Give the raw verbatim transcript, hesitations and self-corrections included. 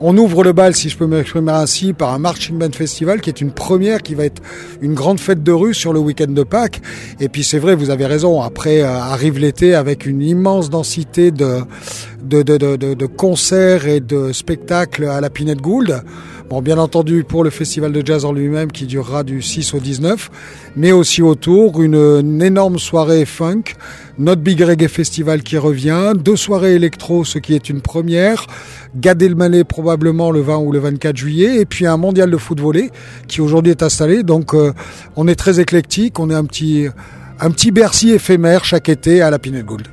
On ouvre le bal, si je peux m'exprimer ainsi, par un Marching Band Festival qui est une première, qui va être une grande fête de rue sur le week-end de Pâques. Et puis c'est vrai, vous avez raison, après euh, arrive l'été avec une immense densité de, de, de, de, de, de concerts et de spectacles à la Pinette Gould. Bon, bien entendu pour le festival de jazz en lui-même qui durera du six au dix-neuf, mais aussi autour une, une énorme soirée funk, notre Big Reggae Festival qui revient, deux soirées électro, ce qui est une première, Gad Elmaleh probablement le vingt ou le vingt-quatre juillet, et puis un mondial de foot volley qui aujourd'hui est installé. Donc euh, on est très éclectique, on est un petit, un petit Bercy éphémère chaque été à la Pinette Gould.